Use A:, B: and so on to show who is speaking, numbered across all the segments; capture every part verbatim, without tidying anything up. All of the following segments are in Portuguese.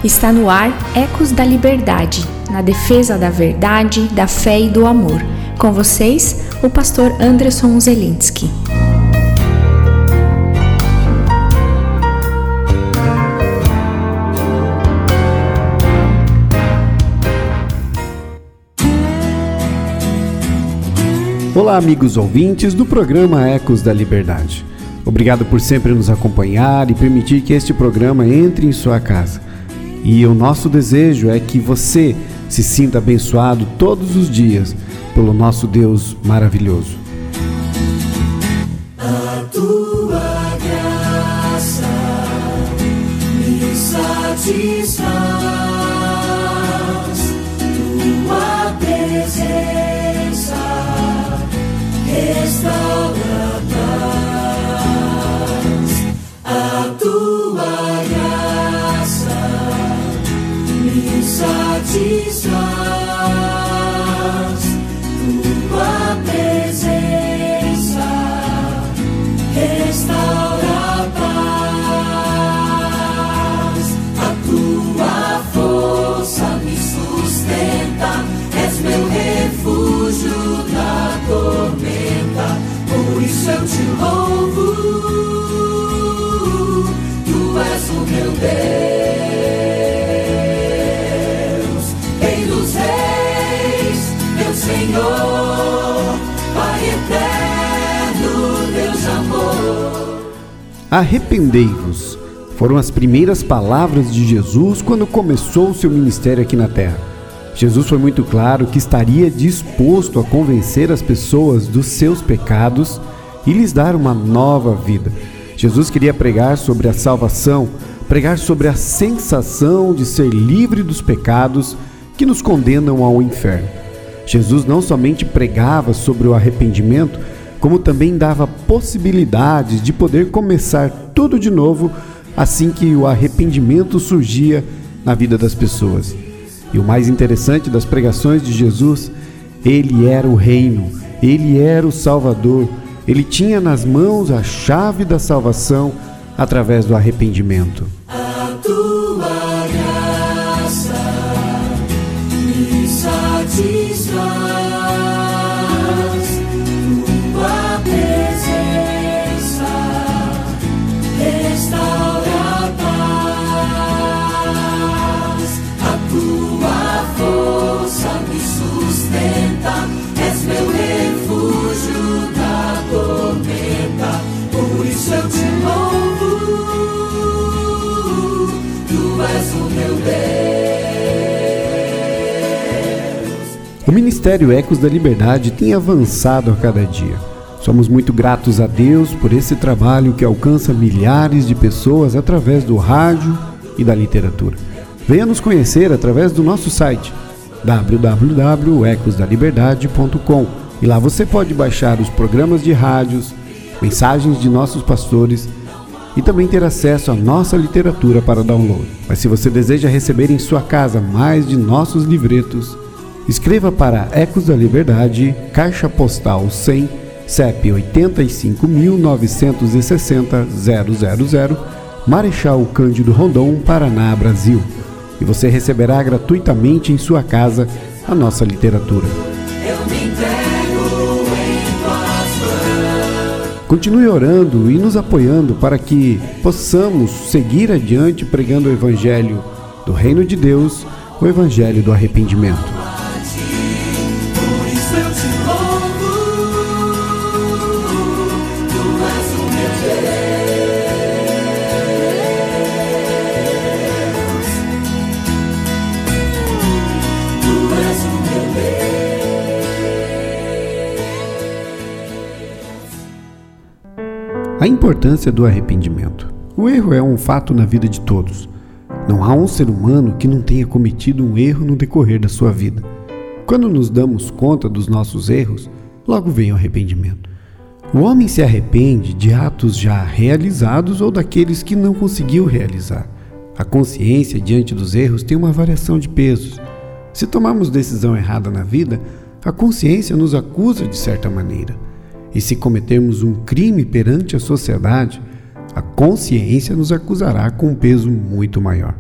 A: Está no ar Ecos da Liberdade, na defesa da verdade, da fé e do amor. Com vocês, o pastor Anderson Zelinski.
B: Olá, amigos ouvintes do programa Ecos da Liberdade. Obrigado por sempre nos acompanhar e permitir que este programa entre em sua casa. E o nosso desejo é que você se sinta abençoado todos os dias pelo nosso Deus maravilhoso.
C: A tua graça me satisfaz, tua presença restaura a paz. A tua graça me satisfaz, tua presença restaura a paz. A tua força me sustenta, és meu refúgio na tormenta. Por isso eu te louvo, tu és o meu Deus. Senhor, Pai eterno, Deus amor.
B: Arrependei-vos foram as primeiras palavras de Jesus quando começou o seu ministério aqui na terra. Jesus foi muito claro que estaria disposto a convencer as pessoas dos seus pecados e lhes dar uma nova vida. Jesus queria pregar sobre a salvação, pregar sobre a sensação de ser livre dos pecados que nos condenam ao inferno. Jesus não somente pregava sobre o arrependimento, como também dava possibilidades de poder começar tudo de novo assim que o arrependimento surgia na vida das pessoas. E o mais interessante das pregações de Jesus, ele era o reino, ele era o Salvador, ele tinha nas mãos a chave da salvação através do arrependimento.
C: A tua graça me satisfaz, tua presença restaura a paz. A tua força me sustenta, és meu refúgio na tormenta. Por isso eu te louvo, tu és o meu Deus.
B: O Ministério Ecos da Liberdade tem avançado a cada dia. Somos muito gratos a Deus por esse trabalho que alcança milhares de pessoas através do rádio e da literatura. Venha nos conhecer através do nosso site w w w ponto ecos da liberdade ponto com e lá você pode baixar os programas de rádios, mensagens de nossos pastores e também ter acesso à nossa literatura para download. Mas se você deseja receber em sua casa mais de nossos livretos, escreva para Ecos da Liberdade, Caixa Postal cem, C E P oitenta e cinco mil novecentos e sessenta, zero zero zero, Marechal Cândido Rondon, Paraná, Brasil. E você receberá gratuitamente em sua casa a nossa literatura.
C: Eu me entrego em tuas mãos.
B: Continue orando e nos apoiando para que possamos seguir adiante pregando o Evangelho do Reino de Deus, o Evangelho do arrependimento.
C: Por isso eu te louvo, tu és o meu Deus. Tu és o meu Deus.
B: A importância do arrependimento. O erro é um fato na vida de todos. Não há um ser humano que não tenha cometido um erro no decorrer da sua vida. Quando nos damos conta dos nossos erros, logo vem o arrependimento. O homem se arrepende de atos já realizados ou daqueles que não conseguiu realizar. A consciência diante dos erros tem uma variação de pesos. Se tomarmos decisão errada na vida, a consciência nos acusa de certa maneira. E se cometermos um crime perante a sociedade, a consciência nos acusará com um peso muito maior.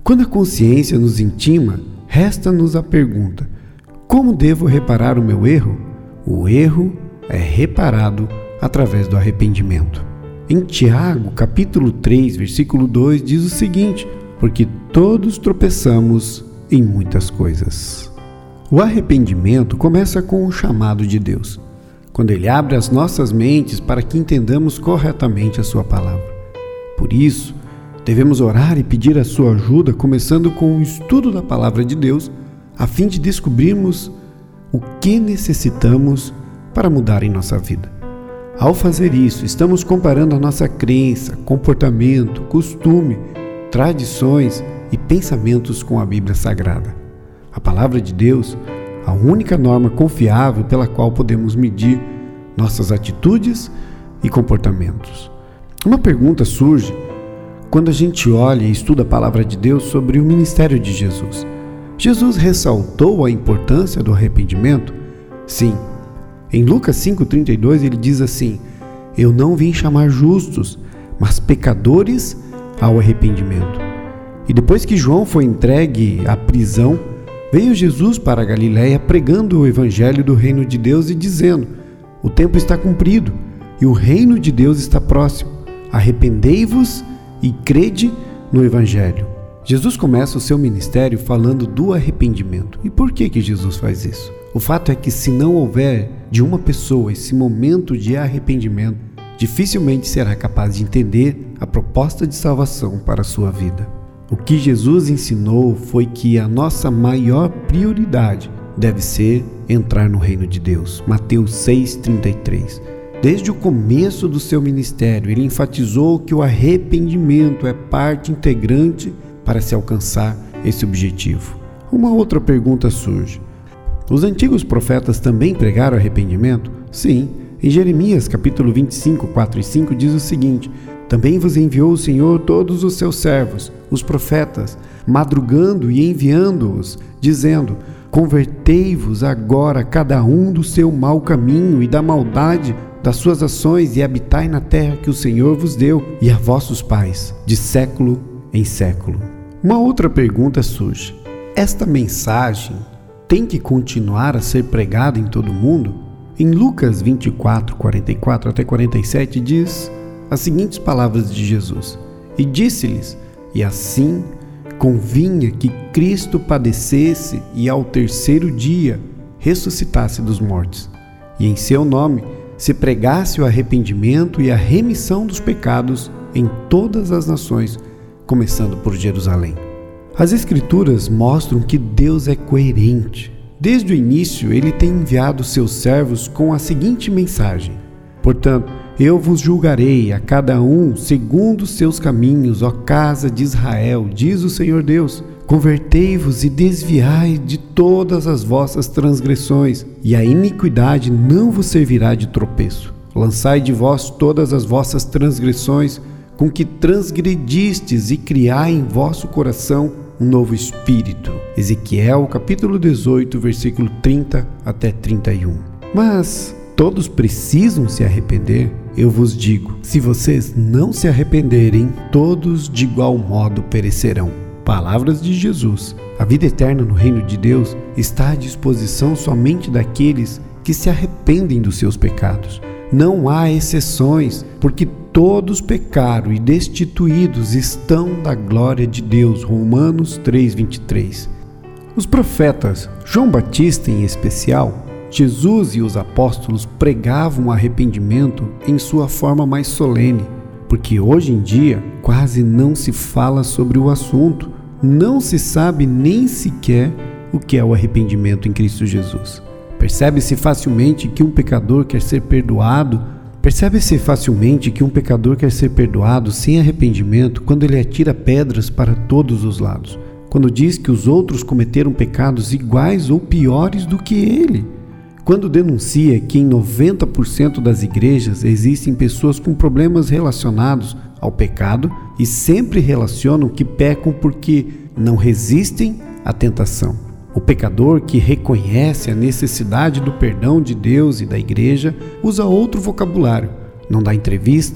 B: Quando a consciência nos intima, resta-nos a pergunta: como devo reparar o meu erro? O erro é reparado através do arrependimento. Em Tiago, capítulo três, versículo dois, diz o seguinte: porque todos tropeçamos em muitas coisas. O arrependimento começa com o chamado de Deus, quando Ele abre as nossas mentes para que entendamos corretamente a Sua palavra. Por isso, devemos orar e pedir a Sua ajuda, começando com o estudo da palavra de Deus, a fim de descobrirmos o que necessitamos para mudar em nossa vida. Ao fazer isso, estamos comparando a nossa crença, comportamento, costume, tradições e pensamentos com a Bíblia Sagrada. A palavra de Deus, a única norma confiável pela qual podemos medir nossas atitudes e comportamentos. Uma pergunta surge quando a gente olha e estuda a palavra de Deus sobre o ministério de Jesus. Jesus ressaltou a importância do arrependimento? Sim. Em Lucas cinco, trinta e dois, ele diz assim: eu não vim chamar justos, mas pecadores ao arrependimento. E depois que João foi entregue à prisão, veio Jesus para a Galiléia pregando o evangelho do reino de Deus e dizendo: o tempo está cumprido e o reino de Deus está próximo. Arrependei-vos e crede no evangelho. Jesus começa o seu ministério falando do arrependimento. E por que que Jesus faz isso? O fato é que se não houver de uma pessoa esse momento de arrependimento, dificilmente será capaz de entender a proposta de salvação para a sua vida. O que Jesus ensinou foi que a nossa maior prioridade deve ser entrar no reino de Deus. Mateus seis, trinta e três. Desde o começo do seu ministério, ele enfatizou que o arrependimento é parte integrante para se alcançar esse objetivo. Uma outra pergunta surge: os antigos profetas também pregaram arrependimento? Sim. Em Jeremias, capítulo vinte e cinco, quatro e cinco, diz o seguinte: também vos enviou o Senhor todos os seus servos, os profetas, madrugando e enviando-os, dizendo: convertei-vos agora cada um do seu mau caminho e da maldade das suas ações, e habitai na terra que o Senhor vos deu e a vossos pais, de século em século. Uma outra pergunta surge: esta mensagem tem que continuar a ser pregada em todo o mundo? Em Lucas vinte e quatro, quarenta e quatro até quarenta e sete diz as seguintes palavras de Jesus: e disse-lhes: e assim convinha que Cristo padecesse e ao terceiro dia ressuscitasse dos mortos, e em seu nome se pregasse o arrependimento e a remissão dos pecados em todas as nações, começando por Jerusalém. As Escrituras mostram que Deus é coerente. Desde o início, Ele tem enviado seus servos com a seguinte mensagem: portanto, eu vos julgarei a cada um segundo os seus caminhos, ó casa de Israel, diz o Senhor Deus. Convertei-vos e desviai de todas as vossas transgressões, e a iniquidade não vos servirá de tropeço. Lançai de vós todas as vossas transgressões, com que transgredistes, e criai em vosso coração um novo espírito. Ezequiel, capítulo dezoito, versículo trinta até trinta e um. Mas todos precisam se arrepender? Eu vos digo, se vocês não se arrependerem, todos de igual modo perecerão. Palavras de Jesus. A vida eterna no reino de Deus está à disposição somente daqueles que se arrependem dos seus pecados. Não há exceções, porque todos pecaram e destituídos estão da glória de Deus. Romanos três, vinte e três. Os profetas, João Batista em especial, Jesus e os apóstolos pregavam o arrependimento em sua forma mais solene, porque hoje em dia quase não se fala sobre o assunto, não se sabe nem sequer o que é o arrependimento em Cristo Jesus. Percebe-se facilmente que um pecador quer ser perdoado, percebe-se facilmente que um pecador quer ser perdoado sem arrependimento quando ele atira pedras para todos os lados, quando diz que os outros cometeram pecados iguais ou piores do que ele, quando denuncia que em noventa por cento das igrejas existem pessoas com problemas relacionados ao pecado e sempre relacionam que pecam porque não resistem à tentação. O pecador que reconhece a necessidade do perdão de Deus e da igreja usa outro vocabulário, não dá entrevista,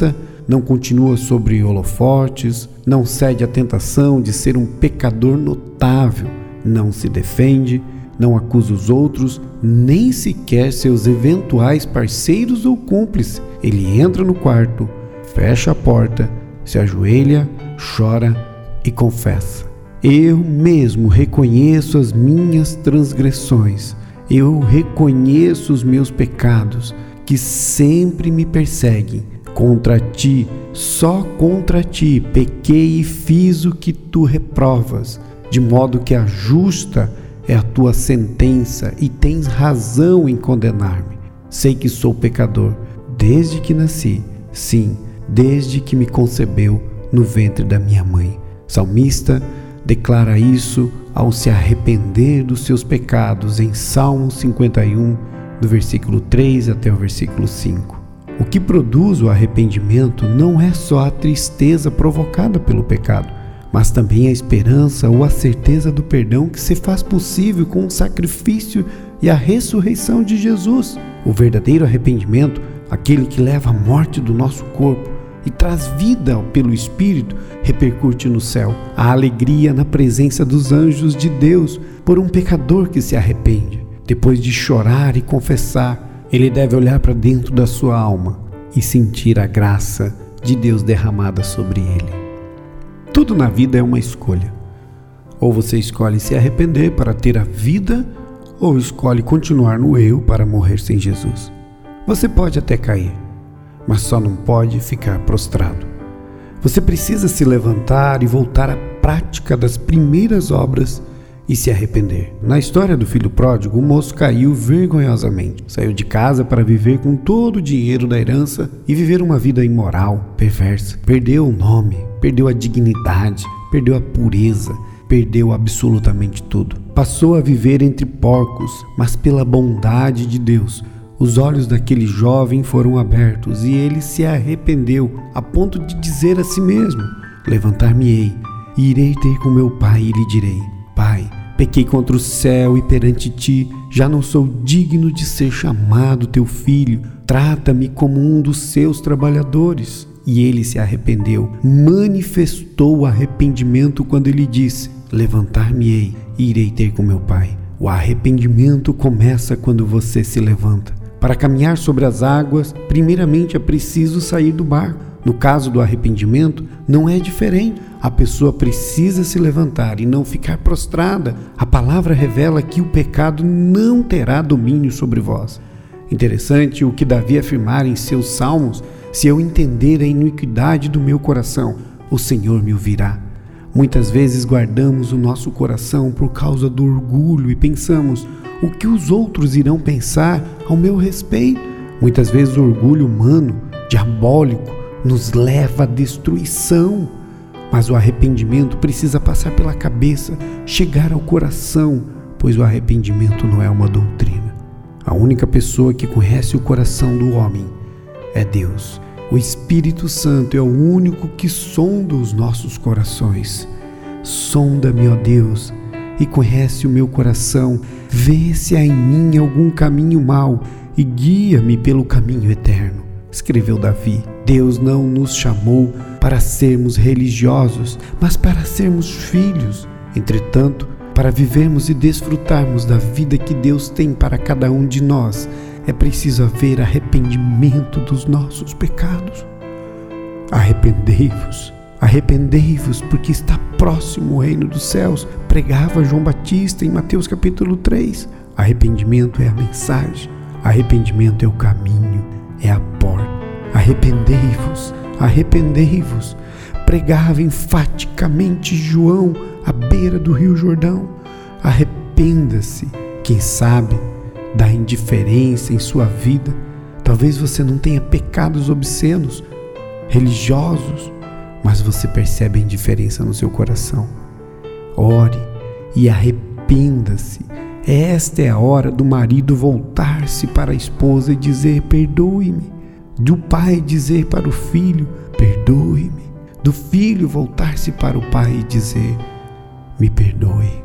B: não continua sobre holofotes, não cede à tentação de ser um pecador notável, não se defende, não acusa os outros, nem sequer seus eventuais parceiros ou cúmplices. Ele entra no quarto, fecha a porta, se ajoelha, chora e confessa: eu mesmo reconheço as minhas transgressões, eu reconheço os meus pecados que sempre me perseguem. Contra ti, só contra ti, pequei e fiz o que tu reprovas, de modo que a justa é a tua sentença e tens razão em condenar-me. Sei que sou pecador desde que nasci, sim, desde que me concebeu no ventre da minha mãe. Salmista declara isso ao se arrepender dos seus pecados em Salmo cinquenta e um, do versículo três até o versículo cinco. O que produz o arrependimento não é só a tristeza provocada pelo pecado, mas também a esperança ou a certeza do perdão que se faz possível com o sacrifício e a ressurreição de Jesus. O verdadeiro arrependimento, aquele que leva à morte do nosso corpo e traz vida pelo Espírito, repercute no céu a alegria na presença dos anjos de Deus por um pecador que se arrepende. Depois de chorar e confessar, ele deve olhar para dentro da sua alma e sentir a graça de Deus derramada sobre ele. Tudo na vida é uma escolha. Ou você escolhe se arrepender para ter a vida, ou escolhe continuar no erro para morrer sem Jesus. Você pode até cair, mas só não pode ficar prostrado. Você precisa se levantar e voltar à prática das primeiras obras e se arrepender. Na história do filho pródigo, o moço caiu vergonhosamente. Saiu de casa para viver com todo o dinheiro da herança e viver uma vida imoral, perversa. Perdeu o nome, perdeu a dignidade, perdeu a pureza, perdeu absolutamente tudo. Passou a viver entre porcos, mas pela bondade de Deus, os olhos daquele jovem foram abertos e ele se arrependeu a ponto de dizer a si mesmo: levantar-me-ei e irei ter com meu pai e lhe direi: Pai, pequei contra o céu e perante ti, já não sou digno de ser chamado teu filho, trata-me como um dos seus trabalhadores. E ele se arrependeu, manifestou o arrependimento quando ele disse: levantar-me-ei e irei ter com meu pai. O arrependimento começa quando você se levanta. Para caminhar sobre as águas, primeiramente é preciso sair do barco. No caso do arrependimento, não é diferente. A pessoa precisa se levantar e não ficar prostrada. A palavra revela que o pecado não terá domínio sobre vós. Interessante o que Davi afirmar em seus salmos: se eu entender a iniquidade do meu coração, o Senhor me ouvirá. Muitas vezes guardamos o nosso coração por causa do orgulho e pensamos: o que os outros irão pensar ao meu respeito? Muitas vezes o orgulho humano, diabólico, nos leva à destruição. Mas o arrependimento precisa passar pela cabeça, chegar ao coração, pois o arrependimento não é uma doutrina. A única pessoa que conhece o coração do homem é Deus. O Espírito Santo é o único que sonda os nossos corações. Sonda-me, ó Deus, e conhece o meu coração. Vê se há em mim algum caminho mau e guia-me pelo caminho eterno. Escreveu Davi. Deus não nos chamou para sermos religiosos, mas para sermos filhos. Entretanto, para vivermos e desfrutarmos da vida que Deus tem para cada um de nós, é preciso haver arrependimento dos nossos pecados. Arrependei-vos, arrependei-vos, porque está próximo o reino dos céus, pregava João Batista em Mateus capítulo três. Arrependimento é a mensagem, arrependimento é o caminho, é a porta. Arrependei-vos, arrependei-vos, pregava enfaticamente João à beira do rio Jordão. Arrependa-se, quem sabe, da indiferença em sua vida. Talvez você não tenha pecados obscenos, religiosos, mas você percebe a indiferença no seu coração. Ore e arrependa-se. Esta é a hora do marido voltar-se para a esposa e dizer: perdoe-me. Do pai dizer para o filho: perdoe-me. Do filho voltar-se para o pai e dizer: me perdoe.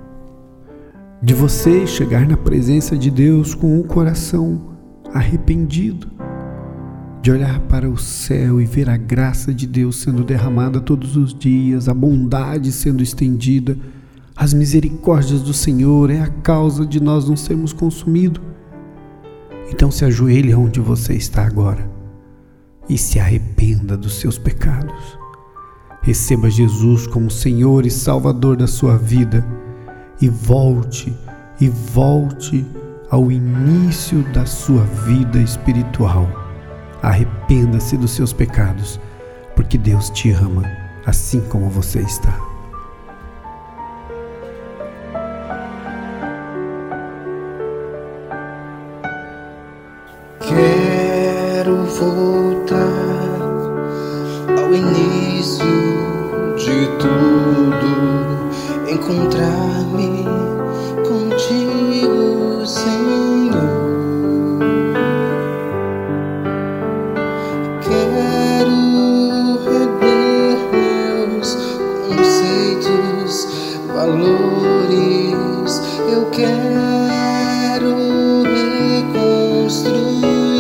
B: De você chegar na presença de Deus com um coração arrependido. De de olhar para o céu e ver a graça de Deus sendo derramada todos os dias, a bondade sendo estendida, as misericórdias do Senhor é a causa de nós não sermos consumidos. Então se ajoelhe onde você está agora e se arrependa dos seus pecados. Receba Jesus como Senhor e Salvador da sua vida e volte, e volte ao início da sua vida espiritual. Arrependa-se dos seus pecados, porque Deus te ama assim como você está.
D: Quero voltar ao início de tudo, encontrar-me contigo, Senhor. Quero rever meus conceitos, valores. Eu quero reconstruir.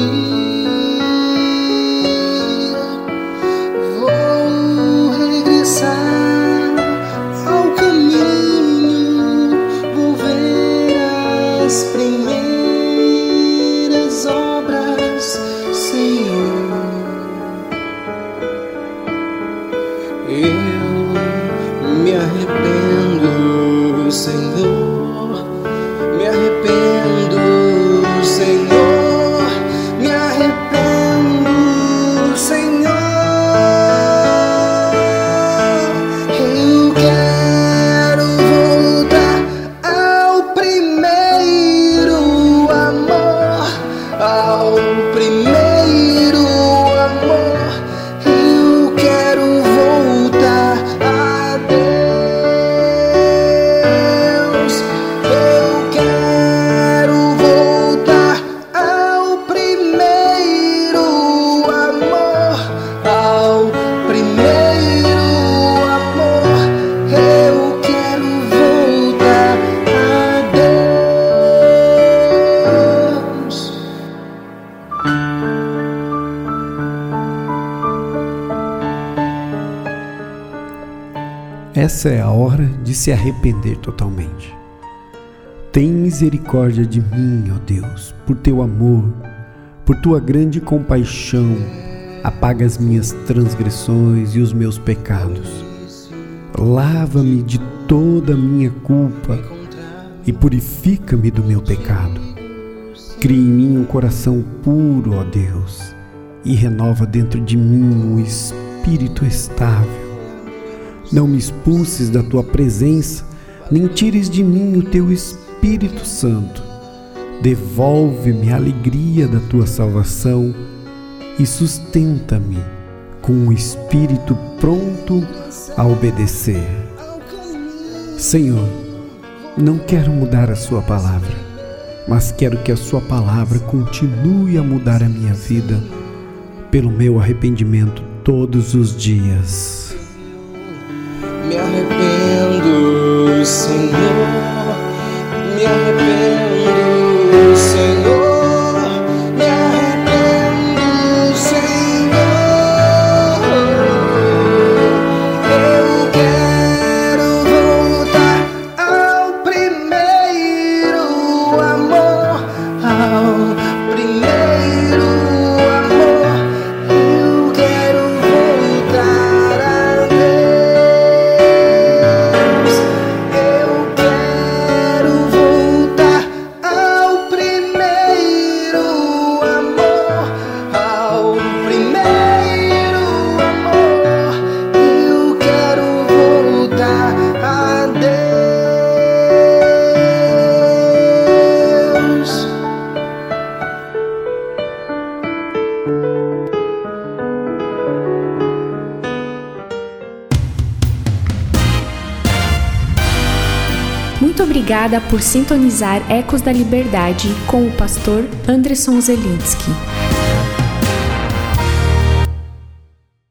D: Vou regressar ao caminho, vou ver as primeiras obras, Senhor. Eu me arrependo, Senhor, me arrependo, Senhor, me arrependo, Senhor. Eu quero voltar ao primeiro amor, ao primeiro amor. Eu quero voltar a Deus. Eu quero voltar ao primeiro amor, ao primeiro amor. Eu quero voltar a Deus.
B: Essa é a hora de se arrepender totalmente. Tem misericórdia de mim, ó Deus, por teu amor, por tua grande compaixão. Apaga as minhas transgressões e os meus pecados. Lava-me de toda a minha culpa e purifica-me do meu pecado. Cria em mim um coração puro, ó Deus, e renova dentro de mim um espírito estável. Não me expulses da tua presença, nem tires de mim o teu Espírito Santo. Devolve-me a alegria da tua salvação e sustenta-me com um espírito pronto a obedecer. Senhor, não quero mudar a sua palavra, mas quero que a sua palavra continue a mudar a minha vida pelo meu arrependimento todos os dias.
D: Me arrependo, Senhor, me arrependo, Senhor, me arrependo, Senhor. Eu quero voltar ao primeiro amor, ao primeiro amor. Eu quero voltar a Deus. Eu quero voltar ao primeiro amor, ao primeiro amor. Eu quero voltar a Deus.
A: Muito obrigada por sintonizar Ecos da Liberdade com o pastor Anderson Zelinski.